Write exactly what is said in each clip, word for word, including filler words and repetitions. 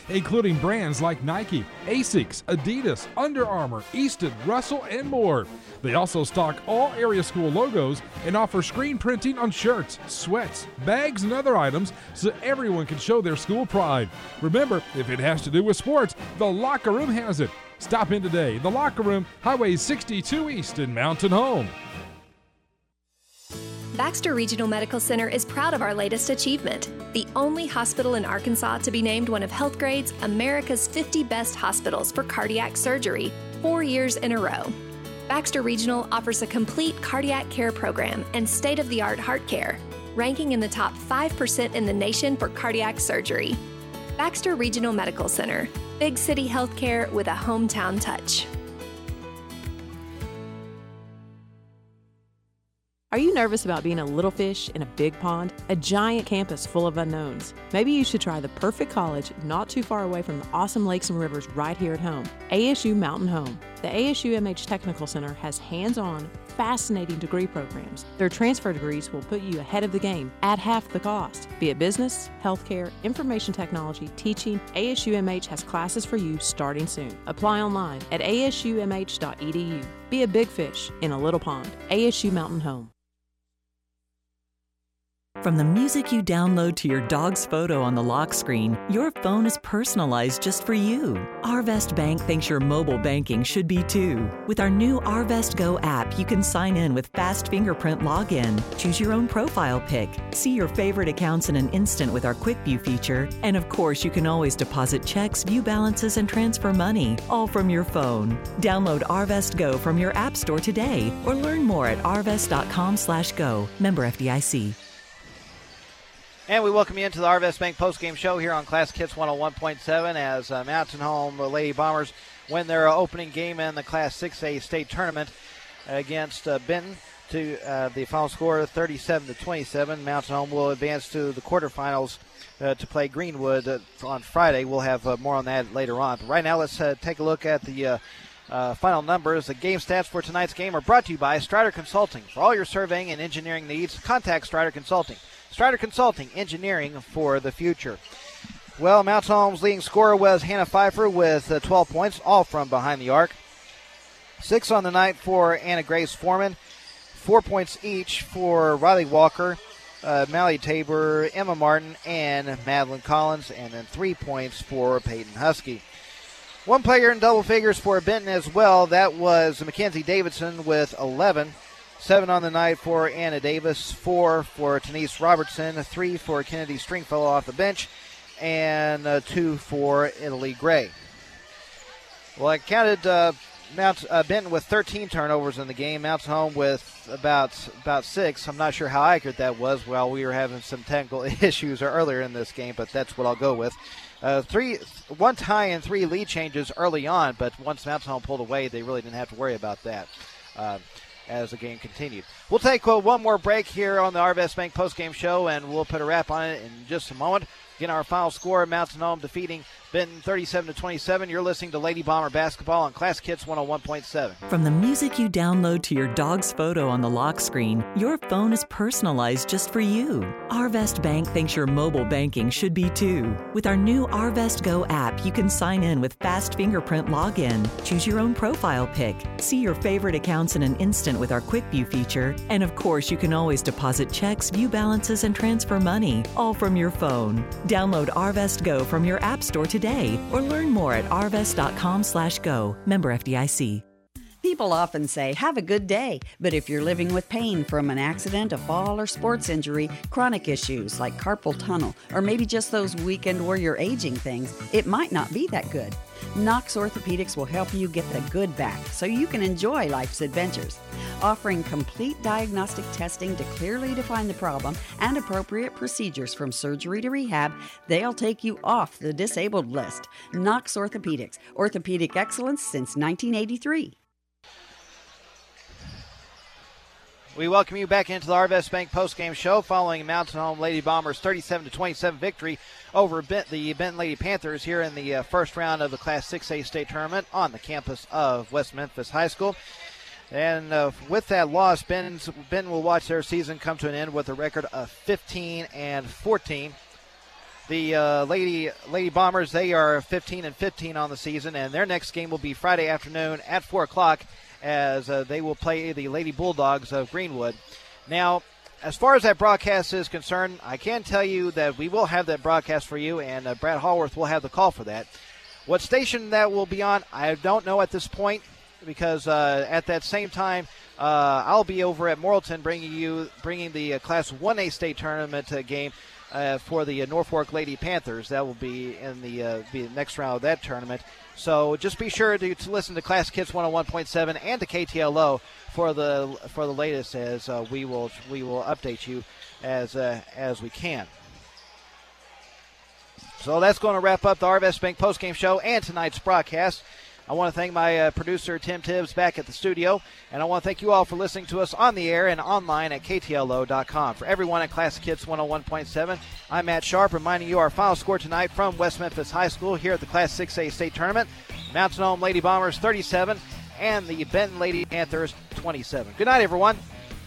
including brands like Nike, Asics, Adidas, Under Armour, Easton, Russell, and more. They also stock all area school logos and offer screen printing on shirts, sweats, bags, and other items so everyone can show their school pride. Remember, if it has to do with sports, the Locker Room has it. Stop in today. The Locker Room, Highway sixty-two East in Mountain Home. Baxter Regional Medical Center is proud of our latest achievement, the only hospital in Arkansas to be named one of HealthGrade's America's fifty Best Hospitals for Cardiac Surgery, four years in a row. Baxter Regional offers a complete cardiac care program and state-of-the-art heart care, ranking in the top five percent in the nation for cardiac surgery. Baxter Regional Medical Center, big city healthcare with a hometown touch. Are you nervous about being a little fish in a big pond? A giant campus full of unknowns? Maybe you should try the perfect college not too far away from the awesome lakes and rivers right here at home, A S U Mountain Home. The A S U M H Technical Center has hands-on, fascinating degree programs. Their transfer degrees will put you ahead of the game at half the cost. Be it business, healthcare, information technology, teaching, A S U M H has classes for you starting soon. Apply online at A S U M H dot E D U. Be a big fish in a little pond. A S U Mountain Home. From the music you download to your dog's photo on the lock screen, your phone is personalized just for you. Arvest Bank thinks your mobile banking should be too. With our new Arvest Go app, you can sign in with fast fingerprint login, choose your own profile pic, see your favorite accounts in an instant with our Quick View feature, and of course, you can always deposit checks, view balances, and transfer money, all from your phone. Download Arvest Go from your app store today or learn more at arvest dot com slash go. Member F D I C. And we welcome you into the Arvest Bank postgame show here on Classic Hits one oh one point seven as uh, Mountain Home uh, Lady Bombers win their uh, opening game in the Class six A state tournament against uh, Benton to uh, the final score thirty-seven to twenty-seven. Mountain Home will advance to the quarterfinals uh, to play Greenwood uh, on Friday. We'll have uh, more on that later on. But right now, let's uh, take a look at the uh, uh, final numbers. The game stats for tonight's game are brought to you by Strider Consulting. For all your surveying and engineering needs, contact Strider Consulting. Strider Consulting, engineering for the future. Well, Mountain Home's leading scorer was Hannah Pfeiffer with uh, twelve points, all from behind the arc. Six on the night for Anna Grace Foreman. Four points each for Riley Walker, uh, Mally Tabor, Emma Martin, and Madeline Collins. And then three points for Peyton Husky. One player in double figures for Benton as well. That was Mackenzie Davidson with eleven. Seven on the night for Anna Davis, four for Denise Robertson, three for Kennedy Stringfellow off the bench, and uh, two for Italy Gray. Well, I counted uh, Mount uh, Benton with thirteen turnovers in the game. Mountain Home with about about six. I'm not sure how accurate that was while we were having some technical issues earlier in this game, but that's what I'll go with. Uh, three, one tie and three lead changes early on, but once Mountain Home pulled away, they really didn't have to worry about that. Uh, as the game continued. We'll take uh, one more break here on the Arvest Bank postgame show, and we'll put a wrap on it in just a moment. Again, our final score, Mountain Home defeating Benton thirty-seven to twenty-seven. You're listening to Lady Bomber Basketball on Classic Hits one oh one point seven. From the music you download to your dog's photo on the lock screen, your phone is personalized just for you. Arvest Bank thinks your mobile banking should be too. With our new Arvest Go app, you can sign in with fast fingerprint login, choose your own profile pic, see your favorite accounts in an instant with our Quick View feature, and of course, you can always deposit checks, view balances, and transfer money, all from your phone. Download Arvest Go from your app store today or learn more at arvest dot com slash go. Member F D I C. People often say, have a good day, but if you're living with pain from an accident, a fall, or sports injury, chronic issues like carpal tunnel, or maybe just those weekend warrior aging things, it might not be that good. Knox Orthopedics will help you get the good back so you can enjoy life's adventures. Offering complete diagnostic testing to clearly define the problem and appropriate procedures from surgery to rehab, they'll take you off the disabled list. Knox Orthopedics, orthopedic excellence since nineteen eighty-three. We welcome you back into the Arvest Bank postgame show following Mountain Home Lady Bombers' thirty-seven to twenty-seven victory over Bent, the Benton Lady Panthers here in the uh, first round of the Class six A state tournament on the campus of West Memphis High School. And uh, with that loss, Benton's, Benton will watch their season come to an end with a record of fifteen and fourteen. The uh, Lady Lady Bombers, they are fifteen and fifteen on the season, and their next game will be Friday afternoon at four o'clock as uh, they will play the Lady Bulldogs of Greenwood. Now, as far as that broadcast is concerned, I can tell you that we will have that broadcast for you, and uh, Brad Hallworth will have the call for that. What station that will be on, I don't know at this point, because uh, at that same time, uh, I'll be over at Morrilton bringing you bringing the uh, Class one A state tournament uh, game uh, for the uh, Norfolk Lady Panthers. That will be in the, uh, be the next round of that tournament. So just be sure to, to listen to Classic Hits one oh one point seven and to K T L O for the for the latest, as uh, we will we will update you as uh, as we can. So that's going to wrap up the Arvest Bank postgame show and tonight's broadcast. I want to thank my uh, producer, Tim Tibbs, back at the studio. And I want to thank you all for listening to us on the air and online at K T L O dot com. For everyone at Classic Hits one oh one point seven, I'm Matt Sharp, reminding you our final score tonight from West Memphis High School here at the Class six A state tournament. Mountain Home Lady Bombers thirty-seven and the Benton Lady Panthers twenty-seven. Good night, everyone.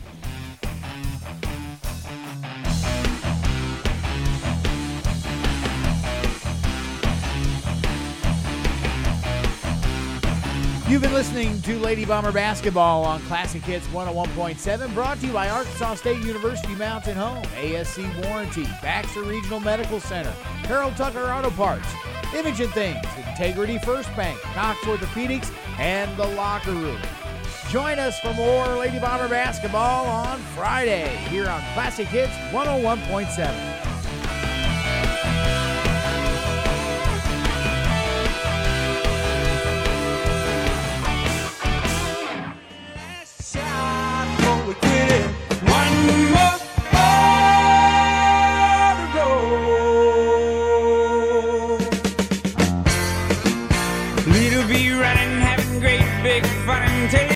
You've been listening to Lady Bomber Basketball on Classic Hits one oh one point seven, brought to you by Arkansas State University Mountain Home, A S C Warranty, Baxter Regional Medical Center, Harold Tucker Auto Parts, Imogen Things, Integrity First Bank, Knox Orthopedics, and The Locker Room. Join us for more Lady Bomber Basketball on Friday here on Classic Hits one oh one point seven. Little be running, having great big fun until